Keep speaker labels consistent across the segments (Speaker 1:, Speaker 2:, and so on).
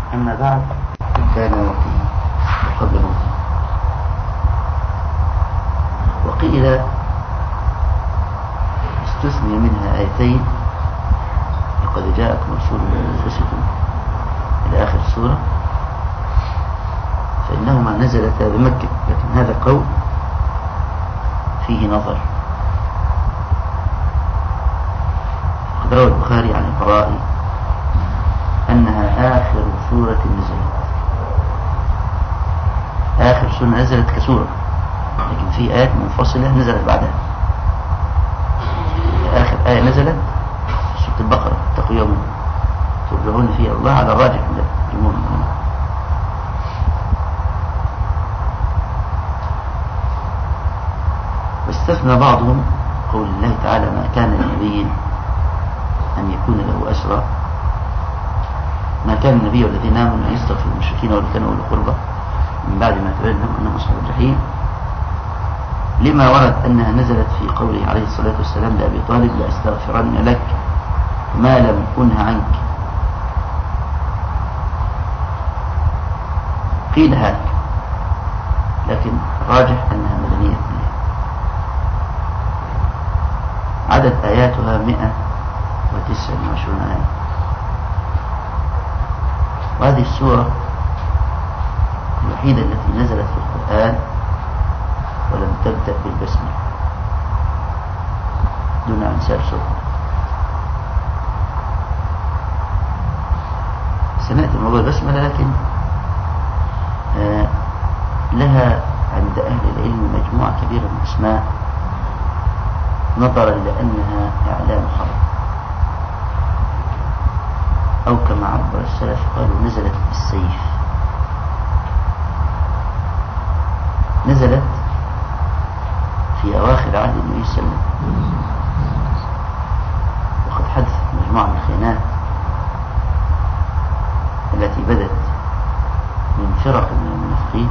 Speaker 1: أما بعد كان وقيل قبل موته. وقيل استثني منها آيتين: لقد جاءكم رسول من أنفسكم إلى آخر السورة، فإنهما نزلتا بمكة، لكن هذا قول فيه نظر. قد روى البخاري عن البراء أنها آخر سورة نزلت، آخر سورة نزلت كسورة، لكن في آيات منفصلة نزلت بعدها. آخر آية نزلت في سورة البقرة: اتقوا يوما ترجعون فيه الله، على الراجح عند جمهور المؤمنين. واستثنى بعضهم قول الله تعالى: ما كان لنبي أن يكون له أسرى، ما كان النبي والذين آمنوا أن يستغفروا للمشركين ولو كانوا أولي قربى من بعد ما تبين لهم أنهم أصحاب الجحيم، لما ورد أنها نزلت في قوله عليه الصلاة والسلام لأبي طالب: لأستغفرن لك ما لم أنه عنك. قيل هذا، لكن الراجح أنها مدنية كلها. عدد آياتها 129 آية. وهذه السورة الوحيدة التي نزلت في القرآن ولم تبدأ بالبسملة دون عن سائر سورة. سمعت موضوع البسملة، لكن لها عند أهل العلم مجموعة كبيرة من الأسماء، نظرا لأنها إعلام خبر، أو كما عبر السلف قالوا نزلت بالسيف. نزلت في أواخر عهد النبي صلى الله عليه وسلم، وقد حدثت مجموعة من الخيانات التي بدت من فرق من المنافقين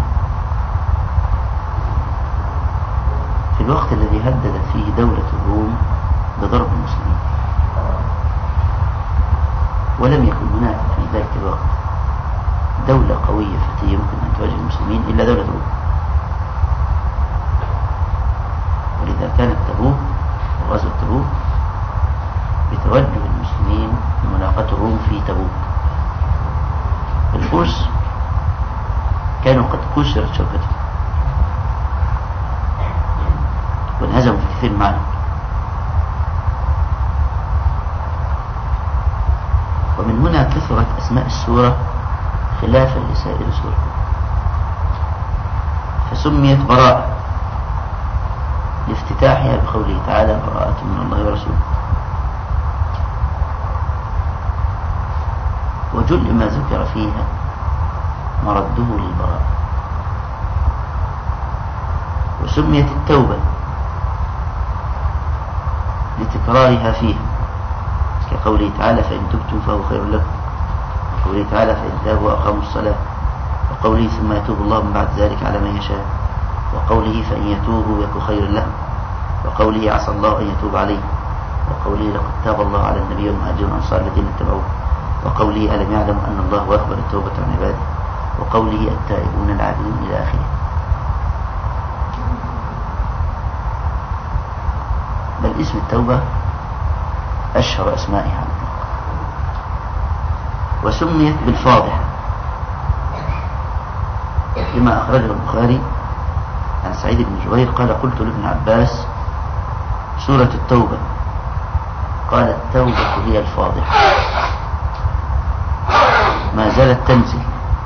Speaker 1: في الوقت الذي هددت فيه دولة الروم بضرب المسلمين، ولم يكن هناك في ذلك الوقت دولة قوية فتية يمكن أن تواجه المسلمين إلا دولة الروم. ولذا كانت تبوك وغزوة تبوك بتوجه المسلمين لملاقاة الروم في تبوك. الفرس كانوا قد كسرت شوكتهم وانهزموا في كثير معهم، ومن هنا كثرت أسماء السورة خلافا لسائر السور، فسميت براءة لافتتاحها بقوله تعالى: براءة من الله ورسوله. وجل ما ذكر فيها مرده للبراءة. وسميت التوبة لتكرارها فيها، كقوله تعالى: فإن تبتم فهو خير لكم، وقوله تعالى: فإن تابوا وأقاموا الصلاة، وقوله: ثم يتوب الله من بعد ذلك على من يشاء، وقوله: فإن يتوبوا يكن خير لهم، وقوله: عسى الله أن يتوب عليه، وقوله: لقد تاب الله على النبي والمهاجرين والأنصار الذين اتبعوه، وقوله: ألم يعلموا أن الله هو يقبل التوبة عن عباده، وقوله: التائبون العابدون، إلى آخره. بل اسم التوبة أشهر أسمائها على الإطلاق. وسميت بالفاضحة لما أخرجه البخاري عن سعيد بن جبير قال: قلت لابن عباس: سورة التوبة؟ قال: التوبة هي الفاضحة، ما زالت تنزل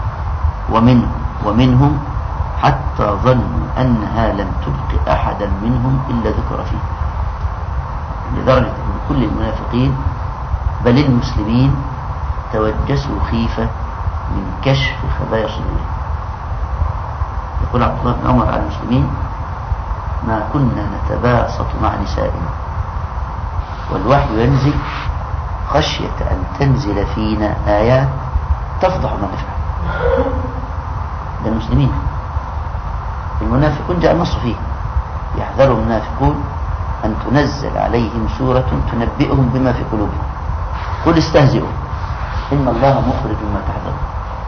Speaker 1: ومنهم حتى ظنوا أنها لم تبق أحدا منهم إلا ذكر فيه، لدرجة أن كل المنافقين بل المسلمين توجسوا خيفة من كشف خبايا صدورهم. يقول عبد الله بن عمر عن المسلمين: ما كنا نتباسط مع نسائنا والوحي ينزل خشية أن تنزل فينا آيات تفضح ما نفعل. ده المسلمين. المنافقون جاء النص فيه: يحذر المنافقون أن تنزل عليهم سورة تنبئهم بما في قلوبهم، قل استهزئوا إن الله مخرج ما تحذرون.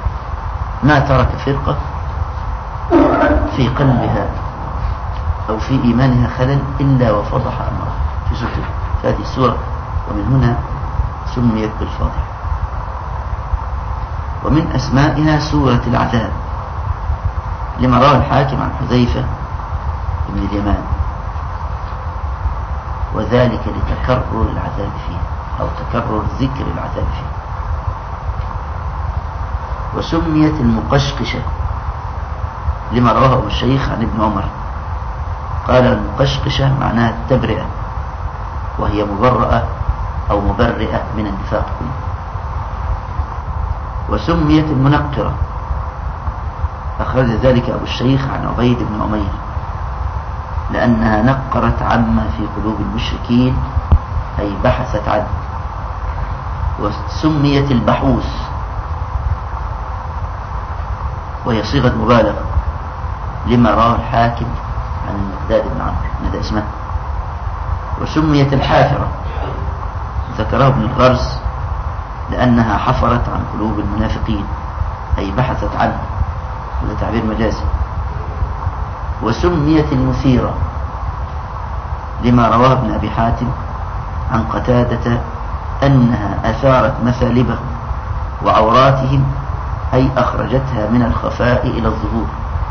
Speaker 1: ما ترك فرقة في قلبها أو في إيمانها خلل إلا وفضح أمره في هذه السورة. ومن هنا سميت بالفاضحة. ومن أسمائها سورة العذاب لما رواه الحاكم عن حذيفة بن اليمان، وذلك لتكرر العذاب فيها أو تكرر ذكر العذاب فيها. وسميت المقشقشة لما رواه أبو الشيخ عن ابن عمر قال المقشقشة معناها التبرئة، وهي مبرئة أو مبرئة من النفاق كله. وسميت المنقرة أخرج ذلك أبو الشيخ عن عبيد بن عمير لأنها نقرت عما في قلوب المشركين أي بحثت عنه. وسميت البحوث وهي صيغة مبالغة لما رواه الحاكم عن المقداد بن عمرو هذا اسمه. وسميت الحافرة ذكره ابن الغرس لأنها حفرت عن قلوب المنافقين أي بحثت عنه، هذا تعبير مجازي. وسميت المثيرة لما رواه ابن أبي حاتم عن قتادة أنها أثارت مثالبهم وعوراتهم أي أخرجتها من الخفاء إلى الظهور.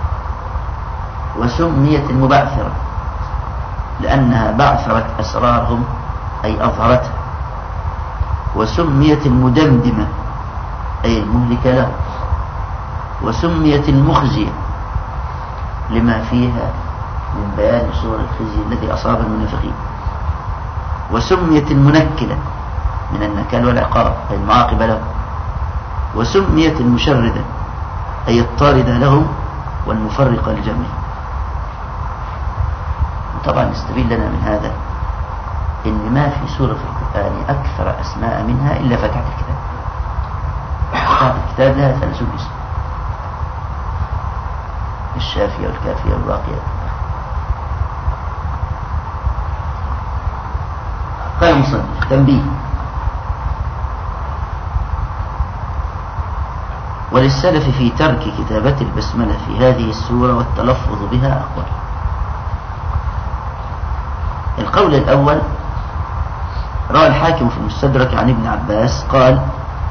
Speaker 1: وسميت المبعثرة لأنها بعثرت أسرارهم أي أظهرتها. وسميت المدمدمة أي المهلكة له. وسميت المخزية لما فيها من بيان صور الخزي الذي أصاب المنافقين. وسميت المنكلة من النكال والعقاب أي المعاقبة له. وسميت المشردة أي الطاردة لهم والمفرقة لجمعهم. وطبعا نستبين لنا من هذا إن ما في سورة في القرآن أكثر أسماء منها إلا فتحة الكتاب. فتحة الكتاب لها 30 اسم: الشافية والكافية والواقية. قال المصنف: تنبيه. وللسلف في ترك كتابة البسملة في هذه السورة والتلفظ بها أقوال. القول الأول روى الحاكم في المستدرك عن ابن عباس قال: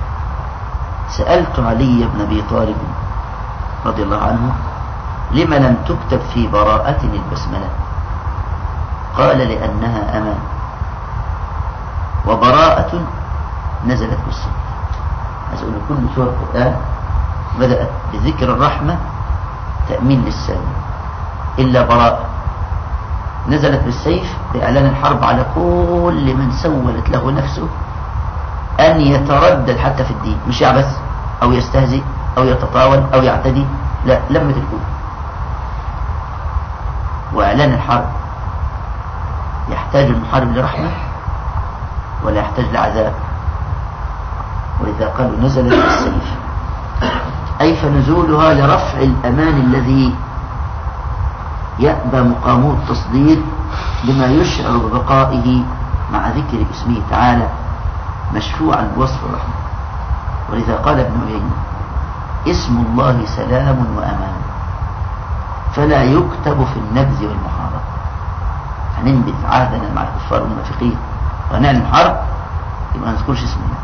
Speaker 1: سألت علي بن أبي طالب رضي الله عنه لما لم تكتب في براءة البسملة؟ قال: لأنها أمان. وبراءة نزلت بالسنة. أسأل كل سورة القرآن بدأت بذكر الرحمة تأمين للسامع إلا براءة نزلت بالسيف بإعلان الحرب على كل من سولت له نفسه أن يتردد حتى في الدين، مش يعبث أو يستهزئ أو يتطاول أو يعتدي، لا، لمة الكل. وإعلان الحرب يحتاج المحارب لرحمة ولا يحتاج لعذاب؟ ولذا قالوا نزلت بالسيف، أي فنزولها لرفع الأمان الذي يأبى مقامه التصدير بما يشعر ببقائه مع ذكر اسمه تعالى مشفوعا بوصف الرحمة. ولذا قال ابن عيينة: اسم الله سلام وأمان فلا يكتب في النبذ والمحاربة. هننبذ عهدنا مع الكفار والمنافقين ونعلن حرب يبقى ما نذكرش اسم الله.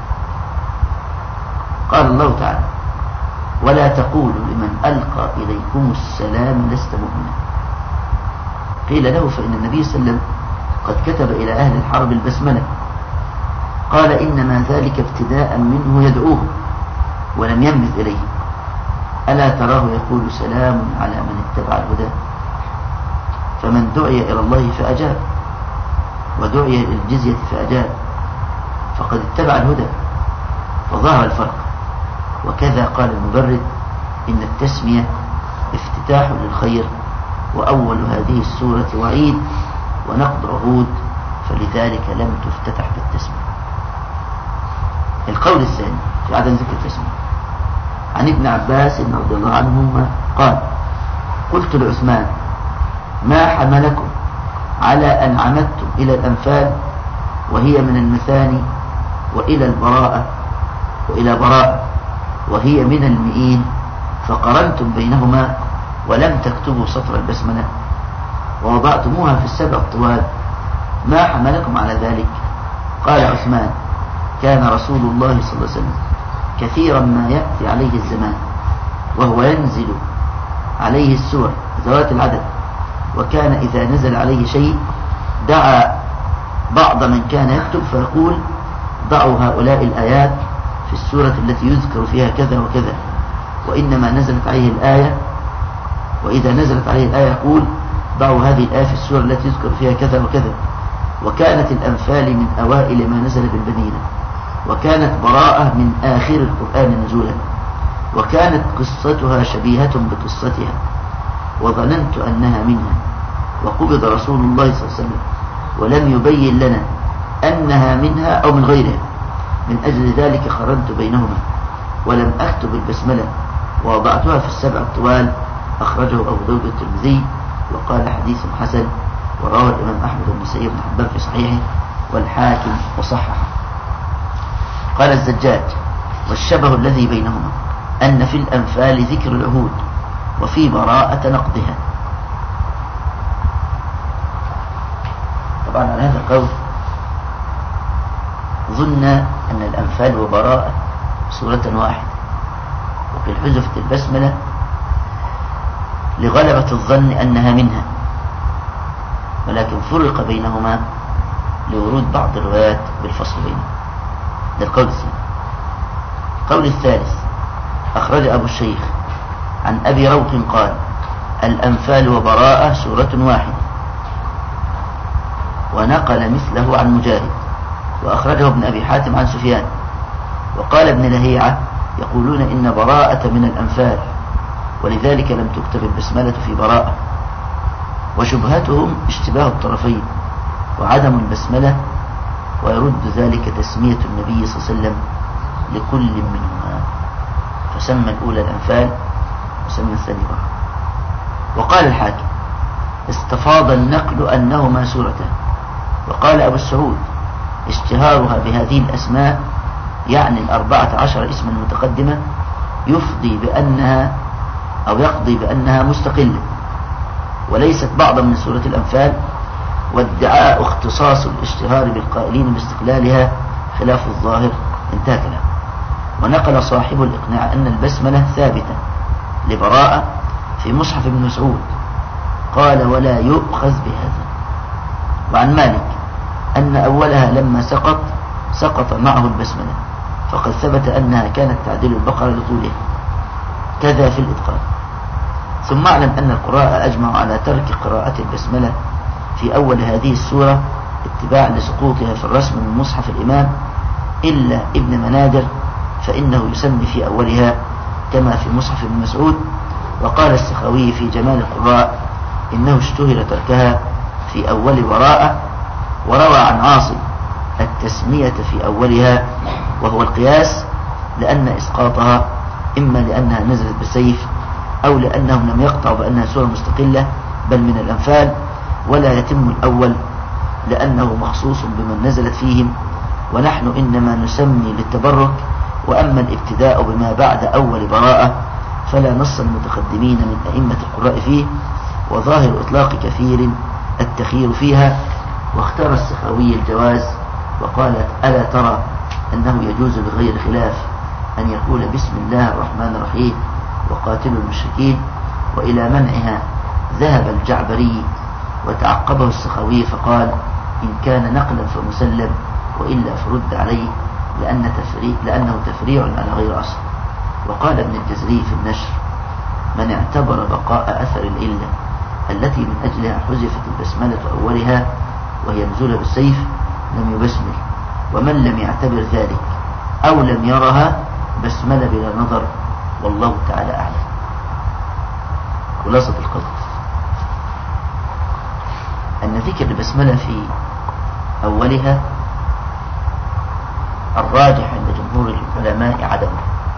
Speaker 1: قال الله تعالى: ولا تقولوا لمن ألقى إليكم السلام لست مؤمنا. قيل له: فإن النبي صلى الله عليه وسلم قد كتب إلى أهل الحرب البسملة. قال: إنما ذلك ابتداء منه يدعوه ولم ينبذ إليه. ألا تراه يقول سلام على من اتبع الهدى؟ فمن دعي إلى الله فأجاب ودعي إلى الجزية فأجاب فقد اتبع الهدى فظهر الفرق. وكذا قال المبرد: إن التسمية افتتاح للخير، وأول هذه السورة وعيد ونقض عهود، فلذلك لم تفتتح بالتسمية. القول الثاني في عدم ذكر التسمية عن ابن عباس رضي الله عنهما قال: قلت لعثمان: ما حملكم على أن عمدتم إلى الأنفال وهي من المثاني وإلى البراءة وإلى براءة وهي من المئين فقرنتم بينهما ولم تكتبوا سطر البسملة ووضعتموها في السبع الطوال، ما حملكم على ذلك؟ قال عثمان: كان رسول الله صلى الله عليه وسلم كثيرا ما يأتي عليه الزمان وهو ينزل عليه السور ذوات العدد، وكان إذا نزل عليه شيء دعا بعض من كان يكتب فيقول: ضعوا هؤلاء الآيات في السورة التي يذكر فيها كذا وكذا، وإنما نزلت عليه الآية، وإذا نزلت عليه الآية يقول: ضعوا هذه الآية في السورة التي يذكر فيها كذا وكذا. وكانت الأنفال من أوائل ما نزل بالمدينة، وكانت براءة من آخر القرآن نزولا، وكانت قصتها شبيهة بقصتها، وظننت أنها منها، وقبض رسول الله صلى الله عليه وسلم ولم يبين لنا أنها منها أو من غيرها، من أجل ذلك قرنت بينهما ولم أكتب البسملة ووضعتها في السبع الطوال. أخرجه أبو داود الترمذي وقال: حديث حسن، ورواه الإمام أحمد بن سعيد بن حبان في صحيحه والحاكم وصححه. قال الزجاج: والشبه الذي بينهما أن في الأنفال ذكر العهود وفي براءة نقضها. طبعا على هذا القول ظن أن الأنفال وبراءة سورة واحدة، وقد حذفت البسملة لغلبة الظن أنها منها، ولكن فرق بينهما لورود بعض الروايات بالفصل بينهما. ده القول الثاني. القول الثالث: أخرج أبو الشيخ عن أبي روح قال: الأنفال وبراءة سورة واحدة، ونقل مثله عن مجاهد، وأخرجه ابن أبي حاتم عن سفيان. وقال ابن لهيعة: يقولون إن براءة من الأنفال، ولذلك لم تكتب البسملة في براءة. وشبهتهم اشتباه الطرفين وعدم البسملة، ويرد ذلك تسمية النبي صلى الله عليه وسلم لكل منهما، فسمى الأولى الأنفال وسمى الثاني براءة. وقال الحاكم: استفاض النقل أنهما سورتان. وقال أبو السعود: اشتهارها بهذه الأسماء، يعني 14 اسما متقدمة، يقضي بأنها مستقلة وليست بعضا من سورة الأنفال، وادعاء اختصاص الاشتهار بالقائلين باستقلالها خلاف الظاهر. انتهى كلام. ونقل صاحب الإقناع أن البسملة ثابتة لبراءة في مصحف ابن مسعود، قال: ولا يؤخذ بهذا. وعن مالك أن أولها لما سقط معه البسملة، فقد ثبت أنها كانت تعدل البقرة لطولها، كذا في الإتقان. ثم اعلم أن القراء أجمعوا على ترك قراءة البسملة في أول هذه السورة اتباعا لسقوطها في الرسم من مصحف الإمام، إلا ابن منادر فإنه يسمي في أولها كما في مصحف ابن مسعود. وقال السخاوي في جمال القراء: إنه اشتهر تركها في أول براءة. وروى عن عاصم التسمية في أولها، وهو القياس، لأن إسقاطها إما لأنها نزلت بسيف، أو لأنهم لم يقطعوا بأنها سورة مستقلة بل من الأنفال، ولا يتم الأول لأنه مخصوص بمن نزلت فيهم، ونحن إنما نسمي للتبرك. وأما الابتداء بما بعد أول براءة فلا نص المتقدمين من أئمة القراء فيه، وظاهر إطلاق كثير التخيير فيها. واختار السخاوي الجواز، وقالت: ألا ترى أنه يجوز بغير خلاف أن يقول بسم الله الرحمن الرحيم وقاتلوا المشركين؟ وإلى منعها ذهب الجعبري، وتعقبه السخاوي فقال: إن كان نقلا فمسلم، وإلا فرد عليه لأنه تفريع على غير أصل. وقال ابن الجزري في النشر: من اعتبر بقاء أثر الإلة التي من أجلها حذفت البسملة أولها وهي نزول بالسيف لم يبسمل، ومن لم يعتبر ذلك أو لم يرها بسمل بلا نظر، والله تعالى أعلم. خلاصة القول أن ذكر البسملة في أولها الراجح عند جمهور العلماء عدمه،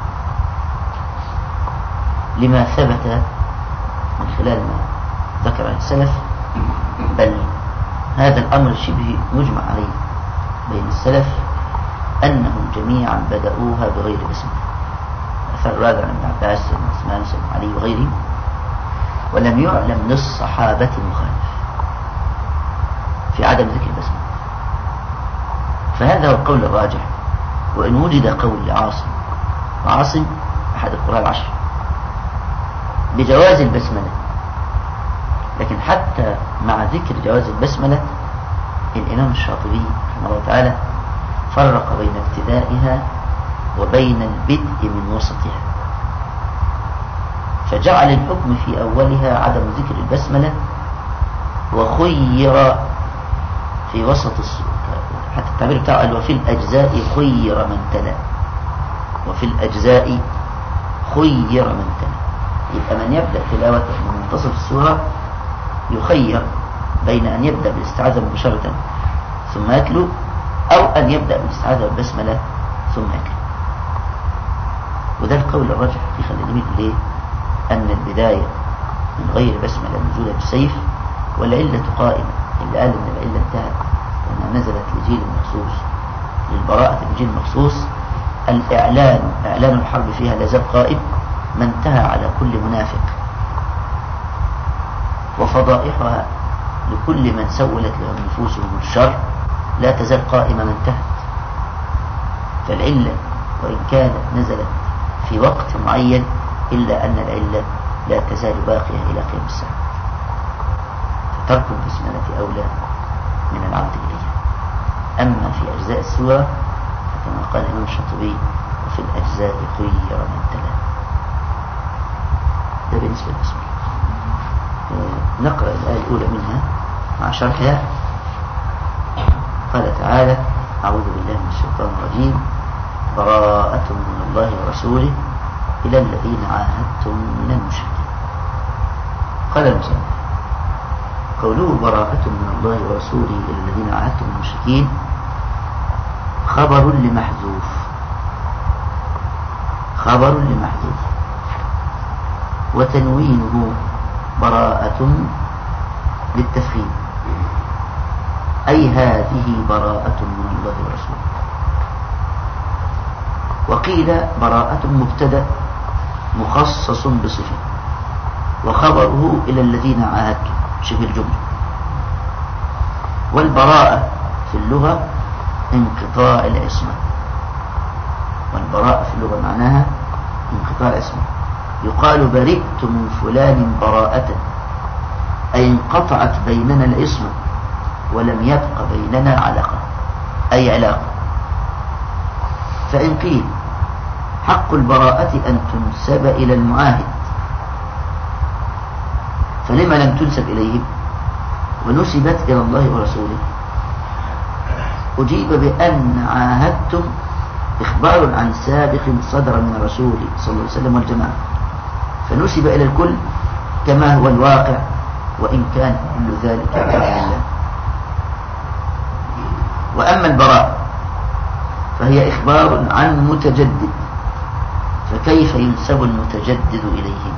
Speaker 1: لما ثبت من خلال ما ذكر السلف، بل هذا الأمر شبه مجمع عليه بين السلف أنهم جميعا بدأوها بغير بسملة. كالرواية عن ابن عباس وابن عثمان وابن علي وغيرهم، ولم يعلم للصحابة مخالف في عدم ذكر البسملة. فهذا هو القول الراجح. وإن وجد قول لعاصم، وعاصم أحد القراء العشر، بجواز البسملة، لكن حتى مع ذكر جواز البسملة الإمام الشاطبي رحمه الله تعالى فرق بين ابتدائها وبين البدء من وسطها، فجعل الحكم في أولها عدم ذكر البسملة، وخير في وسط حتى التعبير بتاعه وفي الأجزاء خير من تلا، وفي الأجزاء خير من تلا. يبقى من يبدأ تلاوته من منتصف السورة يخير بين أن يبدأ بالاستعاذة مباشرة ثم يتلو، أو أن يبدأ بالاستعاذة والبسملة ثم يتلو. وده القول الراجح في خلال ليه؟ أن البداية من غير بسملة نزولا بالسيف، والعلة قائمة. اللي قال أن العلة انتهت وأنها نزلت لجيل مخصوص، للبراءة بجيل مخصوص، إعلان الحرب فيها لازال قائم، ما انتهى على كل منافق، وفضائحها لكل من سولت لهم نفوسهم الشر لا تزال قائمة ما انتهت. فالعلة وإن كانت نزلت في وقت معين إلا أن العلة لا تزال باقية إلى قيام الساعة. فترك البسملة أولى من العودة إليها. أما في أجزاء السورة فكما قال الإمام الشاطبي وفي الأجزاء خير من تلا. ده بالنسبة للبسملة. نقرأ الآية الأولى منها مع شرحها. قال تعالى: أعوذ بالله من الشيطان الرجيم. براءة من الله ورسوله إلى الذين عاهدتم من المشركين. قال المصنف: قوله براءة من الله ورسوله إلى الذين عاهدتم من المشركين خبر لمحذوف، خبر لمحذوف، وتنوينه براءة للتفخيم، أي هذه براءة من الله ورسوله. وقيل براءة مبتدأ مخصص بصفة، وخبره إلى الذين عاهدتم شبه الجملة. والبراءة في اللغة انقطاع العصمة، والبراءة في اللغة معناها انقطاع العصمة. يقال برئت من فلان براءة، أي انقطعت بيننا العصمة ولم يبق بيننا علاقة، أي علاقة. فإن قيل حق البراءة أن تنسب إلى المعاهد، فلما لم تنسب إليهم ونسبت إلى الله ورسوله؟ أجيب بأن عاهدتم إخبار عن سابق صدر من الرسول صلى الله عليه وسلم والجماعة، فنسب إلى الكل كما هو الواقع، وإن كان كل ذلك بإذن الله. وأما البراءة فهي إخبار عن متجدد، فكيف ينسب المتجدد إليهم؟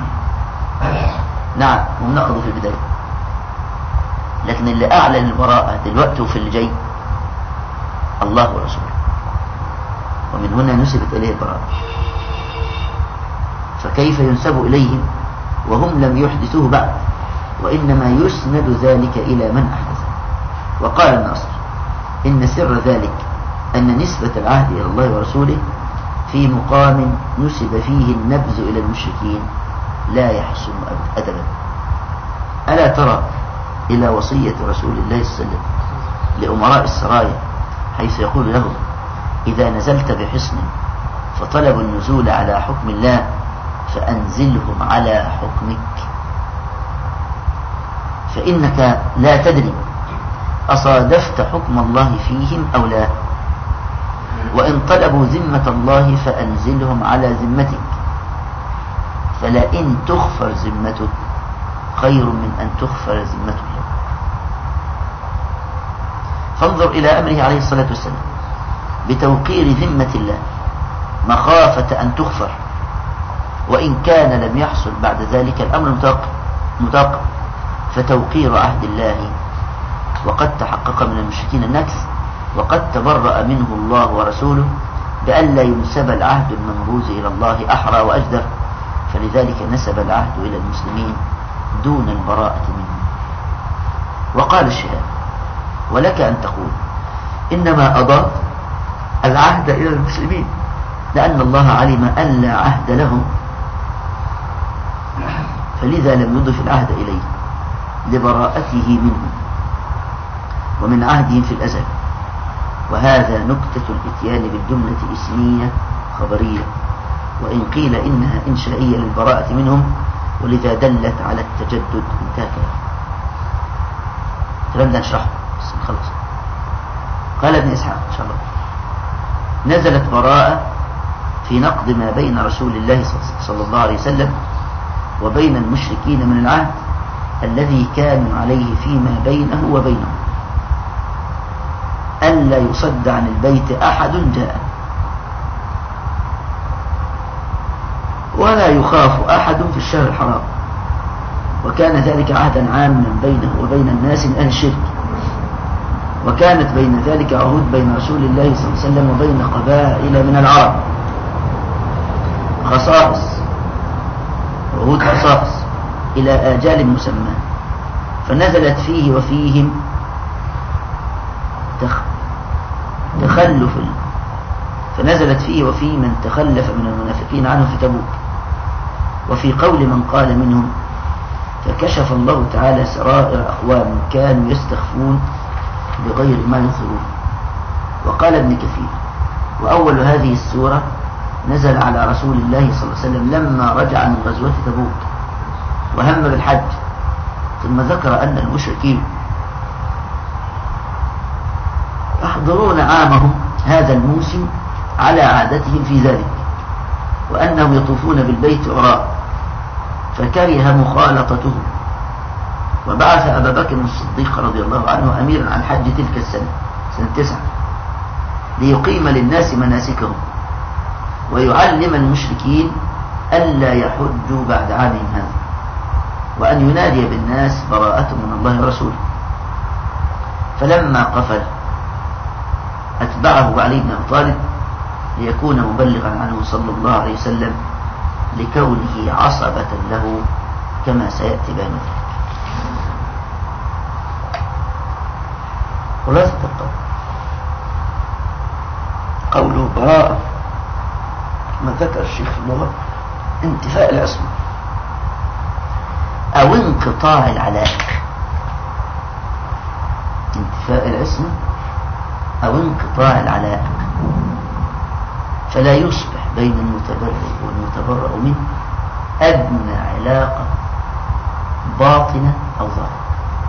Speaker 1: نعم، هم نقضوا في البداية، لكن اللي أعلن البراءة دلوقتي وفي الجاي الله ورسوله، ومن هنا نسبت إليه البراءة. فكيف ينسب إليهم وهم لم يحدثوه بعد، وإنما يسند ذلك إلى من أحدثه. وقال الناصر: إن سر ذلك أن نسبة العهد إلى الله ورسوله في مقام نسب فيه النبذ إلى المشركين لا يحسن أدبا. ألا ترى إلى وصية رسول الله صلى الله عليه وسلم لأمراء السرايا، حيث يقول لهم: إذا نزلت بحصن فطلبوا النزول على حكم الله فأنزلهم على حكمك، فإنك لا تدري أصادفت حكم الله فيهم أو لا، وإن طلبوا ذمة الله فأنزلهم على ذمتك، فلئن تغفر ذمته خير من أن تغفر ذمة الله. فانظر إلى أمره عليه الصلاة والسلام بتوقير ذمة الله مخافة أن تغفر، وإن كان لم يحصل بعد ذلك الأمر متوقع، فتوقير عهد الله وقد تحقق من المشركين النكث، وقد تبرأ منه الله ورسوله، بأن لا ينسب العهد المنبوذ إلى الله أحرى وأجدر، فلذلك نسب العهد إلى المسلمين دون البراءة منهم. وقال الشهاب: ولك أن تقول إنما أضاف العهد إلى المسلمين لأن الله علم أن لا عهد لهم، فلذا لم يضف العهد إليه لبراءته منهم ومن عهدهم في الأزل. وهذا نكتة الإتيان بالجملة اسمية خبرية، وإن قيل إنها إنشائية للبراءة منهم، ولذا دلت على التجدد. انتهى كلام ده نشرحه بس نخلص. قال ابن إسحاق إن شاء الله: نزلت براءة في نقض ما بين رسول الله صلى الله عليه وسلم وبين المشركين من العهد الذي كانوا عليه فيما بينه وبينهم، ألا يصد عن البيت أحد جاء، ولا يخاف أحد في الشهر الحرام، وكان ذلك عهدا عاما بينه وبين الناس من أهل الشرك، وكانت بين ذلك عهود بين رسول الله صلى الله عليه وسلم وبين قبائل من العرب، خصائص، عهود خصائص إلى آجال مسمى، فنزلت فيه وفيهم فنزلت فيه وفي من تخلف من المنافقين عنه في تبوك. وفي قول من قال منهم: فكشف الله تعالى سرائر أقوام كانوا يستخفون بغير ما يظهرون. وقال ابن كثير: وأول هذه السورة نزل على رسول الله صلى الله عليه وسلم لما رجع من غزوة تبوك وهم بالحج، ثم ذكر أن المشركين يحضرون عامهم هذا الموسم على عادتهم في ذلك، وأنهم يطوفون بالبيت عراء، فكره مخالطتهم، وبعث أبا بكر الصديق رضي الله عنه أميرا عن حج تلك السنة، سنة 9، ليقيم للناس مناسكهم ويعلم المشركين ألا يحجوا بعد عامهم هذا، وأن ينادي بالناس براءة من الله ورسوله. فلما قفل أتبعه علي بن أبي طالب ليكون مبلغا عنه صلى الله عليه وسلم، لكونه عصبة له كما سيأتي بيان ذلك. خلاصة القول: قوله براءة ما ذكر الشيخ في اللغة انتفاء العصمة أو انقطاع العلاء، انتفاء العصمة أو انقطاع العلاء، فلا يصبح بين المتبرئ والمتبرأ منه أدنى علاقة باطنة أو ظاهرة.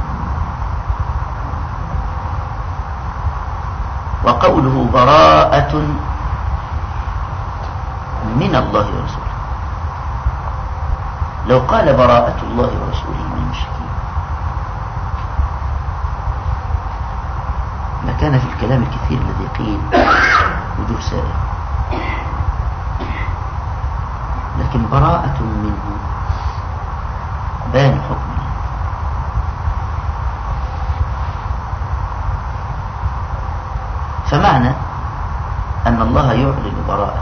Speaker 1: وقوله براءة من الله ورسوله، لو قال براءة الله ورسوله من المشركين ما كان في الكلام الكثير الذي قيل وجوه سائر، لكن براءة منه بان حكمه. فمعنى أن الله يعلن براءة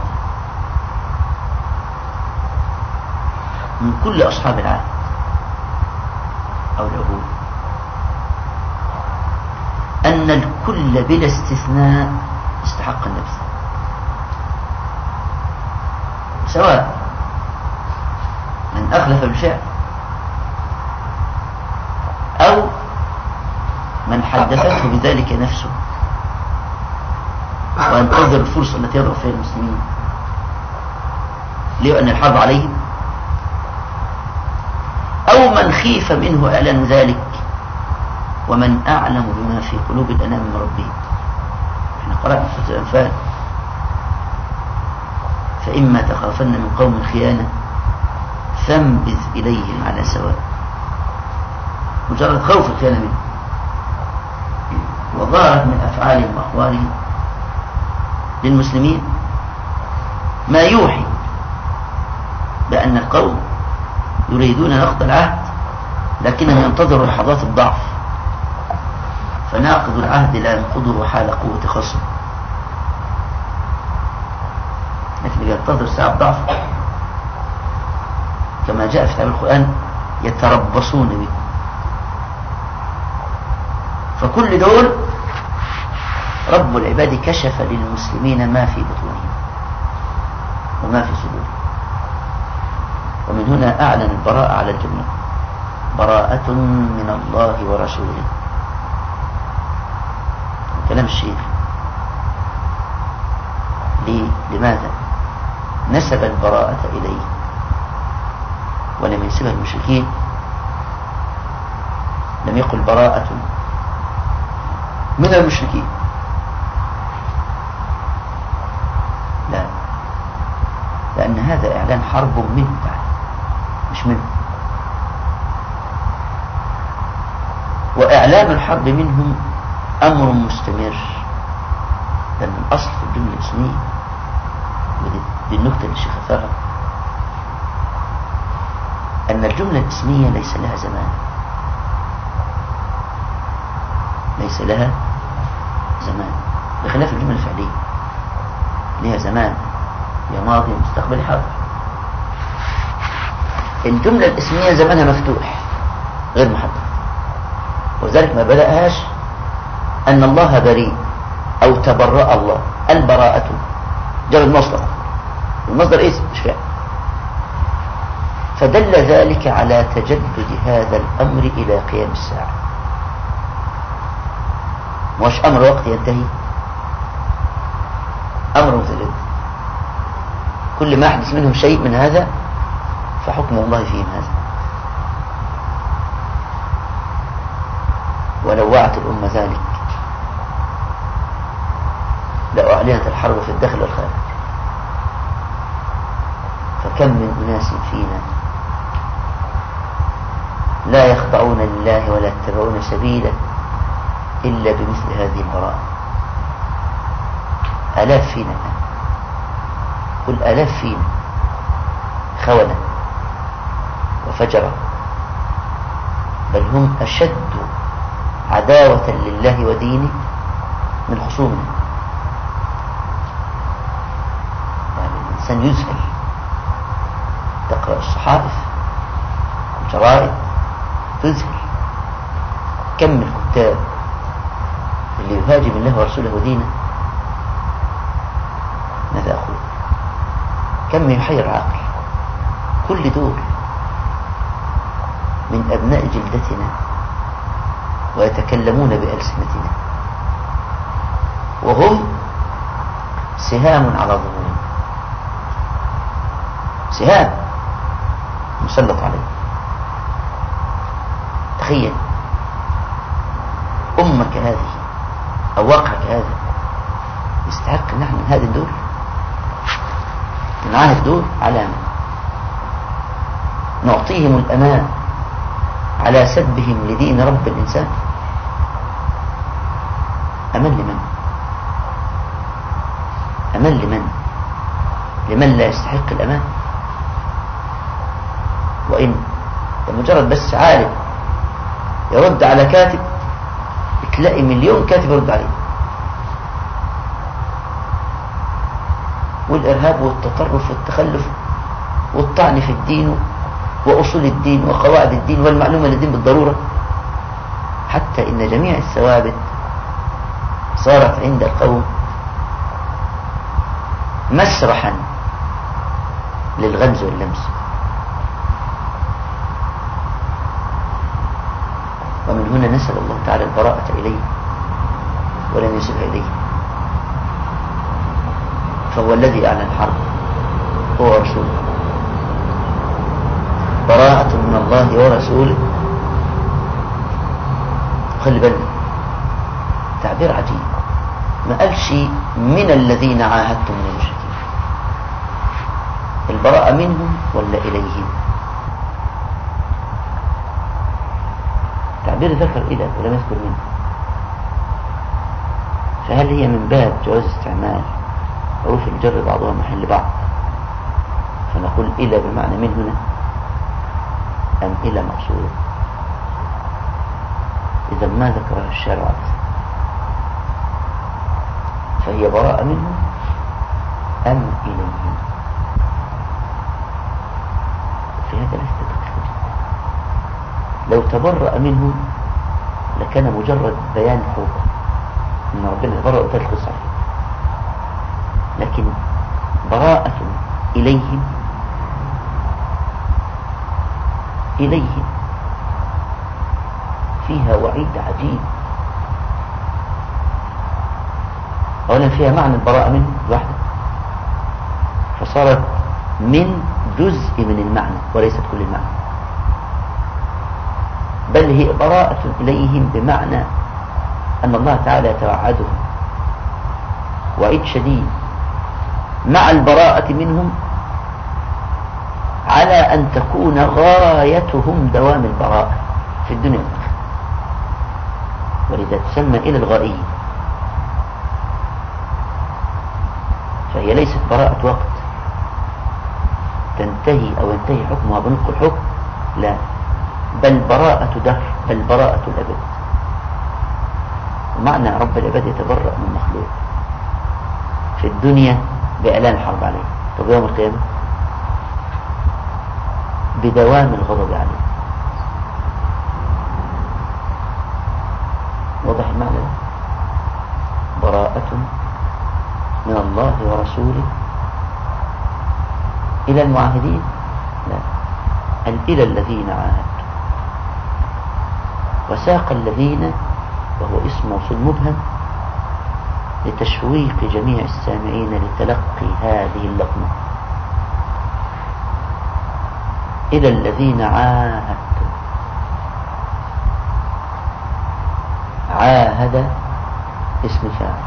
Speaker 1: من كل أصحاب العهد أو العهود، أن الكل بلا استثناء استحق النبذ، سواء من أخلف بالفعل أو من حدثته بذلك نفسه وينتظر الفرصة التي يضرب فيها المسلمين لأن الحرب عليهم، أو من خيف منه إعلان ذلك ومن أعلم بما في قلوب الأنام من ربهم. احنا قرأنا في سورة الأنفال: فإما تخافن من قوم خيانة فانبذ إليهم على سواء. مجرد خوف الخيانة منه، وظهرت من أفعالهم وأقوالهم للمسلمين ما يوحي بأن القوم يريدون نقض العهد، لكنهم ينتظروا لحظات الضعف، فناقض العهد لا ينقضه حال قوة خصم. بينتظر ساعة ضعف كما جاء في تعبير القرآن يتربصون به. فكل دول رب العباد كشف للمسلمين ما في بطونهم وما في صدورهم. ومن هنا أعلن البراءة على الجميع، براءة من الله ورسوله. كلام الشيخ. لماذا نسب البراءة إليه ولم ينسبها المشركين؟ لم يقل براءة من المشركين، لا، لأن هذا إعلان حرب منه تعالى مش منه، وإعلان الحرب منهم أمر مستمر. لأن الأصل في الجملة الإسلامية، ودي النكتة اللي الشيخ أثارها، أن الجملة الإسمية ليس لها زمان، ليس لها زمان، بخلاف الجملة الفعلية لها زمان، يا ماضي مستقبل حاضر. الجملة الإسمية زمانها مفتوح غير محدد، وذلك ما بدأهاش أن الله بريء أو تبرأ الله. البراءة جاب المصدر، المصدر اسم مش فعل، فدل ذلك على تجدد هذا الأمر إلى قيام الساعة. مش أمر وقت ينتهي، أمر متجدد، كل ما يحدث منهم شيء من هذا فحكم الله فيهم هذا. ولو وعت الأمة ذلك لأعلنت الحرب في الداخل والخارج. فكم من أناس فينا لا يخضعون لله ولا يتبعون سبيله إلا بمثل هذه البراءة. آلاف فينا الآن، قل آلاف فينا خونة وفجرة، بل هم أشد عداوة لله ودينه من خصومنا. يعني الإنسان يذهل، تقرأ الصحائف الجرائد تذهل كم الكتاب اللي يهاجم الله ورسوله ودينه. ماذا أقول؟ كم يحير العقل. كل دول من أبناء جلدتنا ويتكلمون بألسنتنا، وهم سهام على ظهورنا، سهام مسلط عليه. تخيل أمك هذه أو واقعك هذا يستحق أن نحن هذه الدول نعاهد دول علامة نعطيهم الأمان على سبهم لدين رب الإنسان؟ أمان لمن؟ أمان لمن؟ لمن لا يستحق الأمان. وإن مجرد بس عالم يرد على كاتب تلاقي مليون كاتب يرد عليه. والإرهاب والتطرف والتخلف والطعن في الدين وأصول الدين وقواعد الدين والمعلومة للدين بالضرورة، حتى إن جميع الثوابت صارت عند القوم مسرحا للغمز واللمس. ومن هنا نسأل الله تعالى البراءة إليه ولم ينسبها إليه، فهو الذي أعلن الحرب هو رسوله. براءة من الله ورسوله. خلي بالك تعبير عجيب، ما قالش من الذين عاهدتم من المشركين، البراءة منهم ولا إليهم؟ تعبير ذكر إلى ولم يذكر منه، فهل هي من باب جواز استعمال حروف الجر بعضها محل بعض فنقول إلى بمعنى من هنا، أم إلى مقصودة؟ إذا ما ذكرها الشارع عبثا، فهي براءة منهم أم إليهم؟ هذا ليس دقيقا جدا. لو تبرأ منهم لكان مجرد بيان حقوقه ان ربنا تبرأ وتلك الصحيح، لكن براءة إليهم فيها وعيد عجيب. أولا فيها معنى البراءة منه لوحده، فصارت من جزء من المعنى وليست كل المعنى، بل هي براءة إليهم بمعنى أن الله تعالى يتوعدهم وعيد شديد مع البراءة منهم على أن تكون غايتهم دوام البراءة في الدنيا والآخرة، ولذا تسمى إلى الغائية. فهي ليست براءة وقت تنتهي أو ينتهي حكمها بنطق الحكم، لا، بل براءة دهر، بل براءة الأبد. ومعنى رب العباد يتبرأ من مخلوق في الدنيا بإعلان الحرب عليه، طب يوم القيامة بدوام الغضب عليه. واضح المعنى ده؟ براءة من الله ورسوله إلى المعاهدين، لا، إلى الذين عاهدوا. وساق الذين وهو اسم موصول مبهم لتشويق جميع السامعين لتلقي هذه اللقمة. إلى الذين عاهدتم، عاهد اسم فاعل،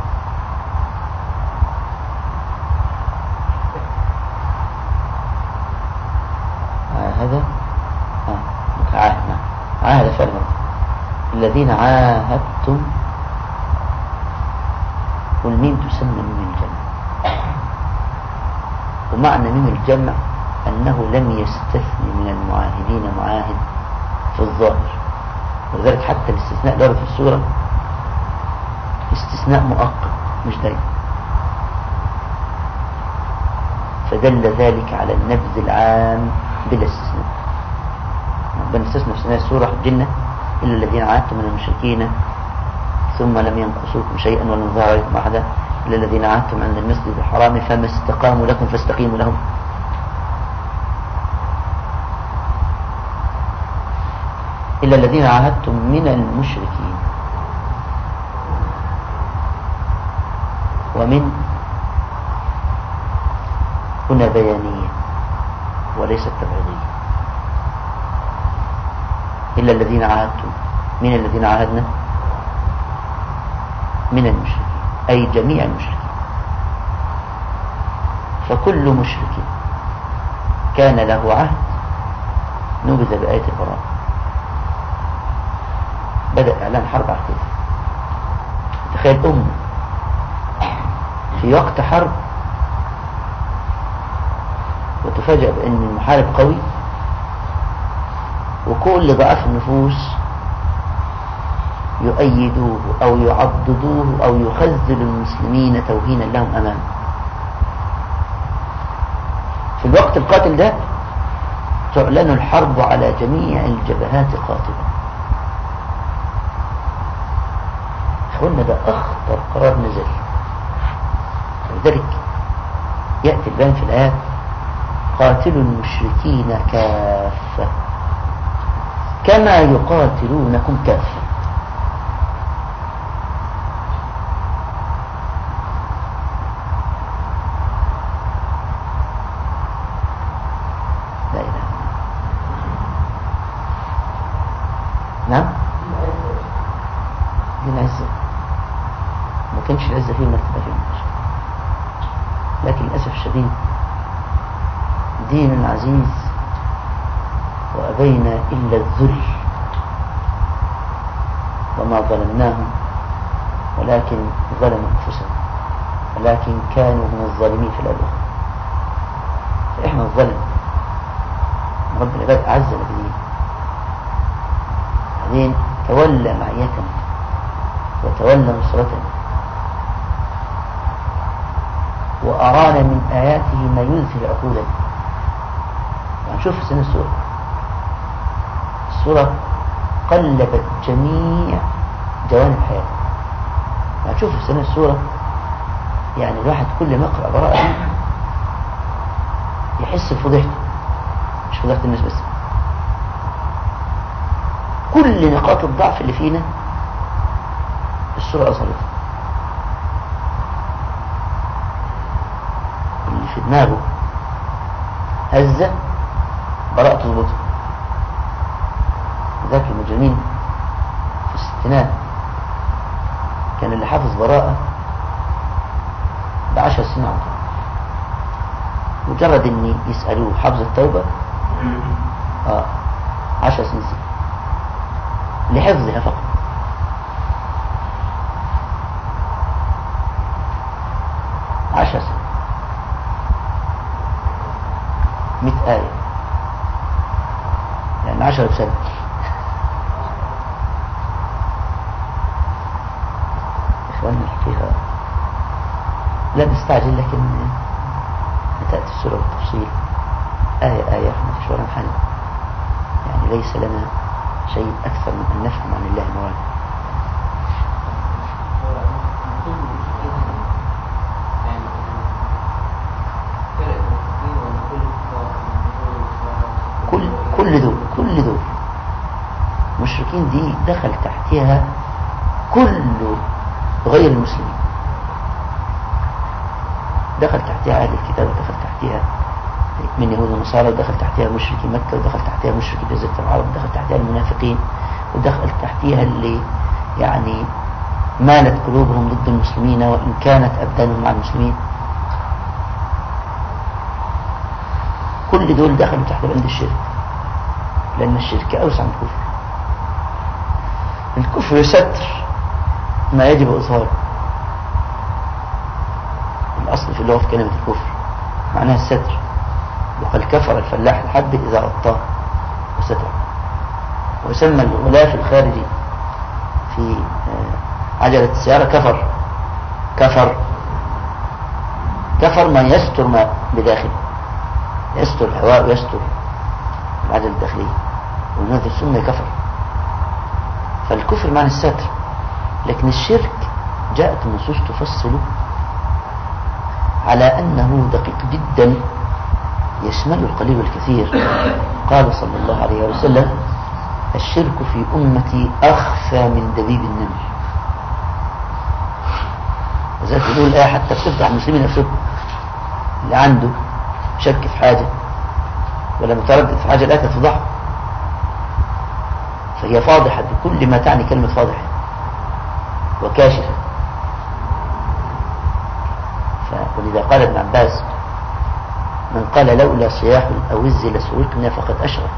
Speaker 1: عاهد متعاهد، عاهد فعل مرة. الذين عاهدتم، والميم تسمى ميم الجمع، ومعنى ميم الجمع أنه لم يستثني من المعاهدين معاهد في الظاهر، ولذلك حتى الاستثناء اللي ورد في السورة استثناء مؤقت مش دائم، فدل ذلك على النبذ العام بلا استثناء. ربنا استثنى في سماء السورة الجنة إلا الذين عاهدتم من المشركين ثم لم ينقصوكم شيئا ولم يظهروا عليكم أحدا إلا الذين عاهدتم عند المسجد الحرام فما استقاموا لكم فاستقيموا لهم. إلا الذين عاهدتم من المشركين، ومن هنا بيانية وليست تبعيضية. إلا الذين عاهدتم، من الذين عاهدنا من المشركين، أي جميع المشركين. فكل مشرك كان له عهد نبذ بآية البراءة، بدأ إعلان حرب على كده. تخيل أمة في وقت حرب وتفاجأ بأن المحارب قوي وكل ضعاف النفوس يؤيدوه أو يعضدوه أو يخذل المسلمين توهينا لهم أمامه. في الوقت القاتل ده تعلن الحرب على جميع الجبهات قاطبة. قلنا ده أخطر قرار نزل، ولذلك يأتي البيان في الآيات قاتلوا المشركين كافة كما يقاتلونكم كافة. لا إله إلا الله. نعم، دي العزة ما كانش العزة فيه مرتبة في المشرك، لكن للأسف الشديد دين عزيز وأبينا إلا الذل، وما ظلمناهم ولكن ظلموا أنفسهم، ولكن كانوا من الظالمين في الأرض. فإحنا الظلم، رب العباد أعزنا بدين، بعدين تولى معيتنا وتولى نصرتنا وأرانا من آياته ما يذهل عقولنا، هنشوف في سن السورة. السورة قلبت جميع جوانب حياته. هنشوف في سن السورة يعني الواحد كل ما يقرأ براءة يحس بفضيحته، مش فضيحة الناس بس، كل نقاط الضعف اللي فينا السورة أظهرتها. اللي في دماغه هزة براءة تظبطه. ذاك المجرمين في الستينات كان اللي حافظ براءة ب10 سنين على طول، مجرد ان يسألوه حافظ التوبة 10 سنين لحفظها فقط. عشر سنين 100 آية يعني 10 سنة. إخواننا الحقيقة لا نستعجل، لكن تأتي السورة بالتفصيل آية آية، ما فيش ولا محل. يعني ليس لنا شيء أكثر من أن نفهم عن الله مراد. كل دول مشركين دي دخل تحتها كل غير المسلمين، دخل تحتها أهل الكتاب، ودخل تحتها من يهود ونصارى، ودخل تحتها مشركي مكة، ودخل تحتها مشركي جزيرة العرب، ودخل تحتها المنافقين، ودخل تحتها اللي يعني مالت قلوبهم ضد المسلمين وإن كانت أبدانهم مع المسلمين. كل دول دخلوا تحت بند الشرك، لأن الشرك أوسع من الكفر. الكفر ستر ما يجب إظهاره. الأصل في اللغة في كلمة الكفر معناها الستر، وقال كفر الفلاح الحب إذا غطاه وستر. ويسمى الغلاف الخارجي في عجلة السيارة كفر ما يستر ما بداخله، يستر الهواء ويستر العجلة الداخلية، ولماذا السنة كفر. فالكفر معنى الستر. لكن الشرك جاءت النصوص تفصله على أنه دقيق جدا، يشمل القليل والكثير. قال صلى الله عليه وسلم الشرك في أمتي أخفى من دبيب النمل. وذلك يقول الآية حتى بتفتح المسلمين نفسهم، اللي عنده شك في حاجة ولا متردد في حاجة لا تفضحه، فهي فاضحة بكل ما تعني كلمة فاضحة وكاشفة. ولذا قال ابن عباس من قال لولا صياح الأوز لسرقنا فقد أشرك.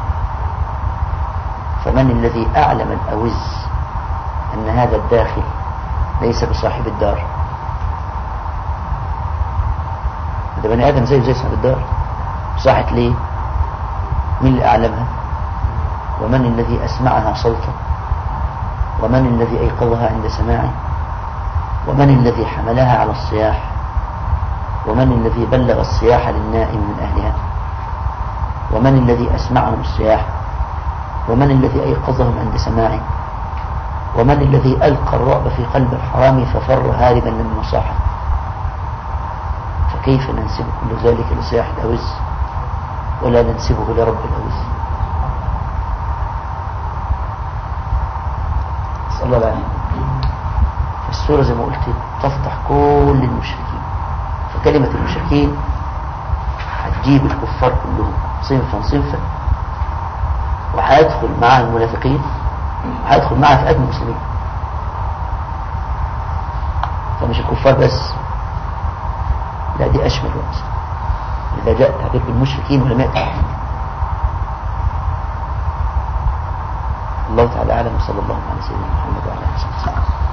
Speaker 1: فمن الذي أعلم الأوز أن هذا الداخل ليس بصاحب الدار؟ هذا بني آدم زي صاحب الدار، صاحت ليه؟ من اللي أعلمها؟ ومن الذي أسمعها صوتا؟ ومن الذي أيقظها عند سماعه؟ ومن الذي حملها على الصياح؟ ومن الذي بلغ الصياح للنائم من أهلها؟ ومن الذي أسمعهم الصياح؟ ومن الذي أيقظهم عند سماعه؟ ومن الذي ألقى الرعب في قلب الحرام ففر هاربا لما صاح؟ فكيف ننسب كل ذلك لصياح الأوز ولا ننسبه لرب الأوز؟ صلى الله عليه وسلم. السورة زي ما قلت تفضح كل المشركين. فكلمة المشركين هتجيب الكفار كلهم صنفا، وهيدخل معها المنافقين، وهيدخل معها فئات المسلمين. فمش الكفار بس، لا دي أشمل وأوسع. إذا جاء التعبير بالمشركين ولم يأتي. الله تعالى أعلم، وصلى الله على سيدنا محمد وعلى آله وصحبه وسلم.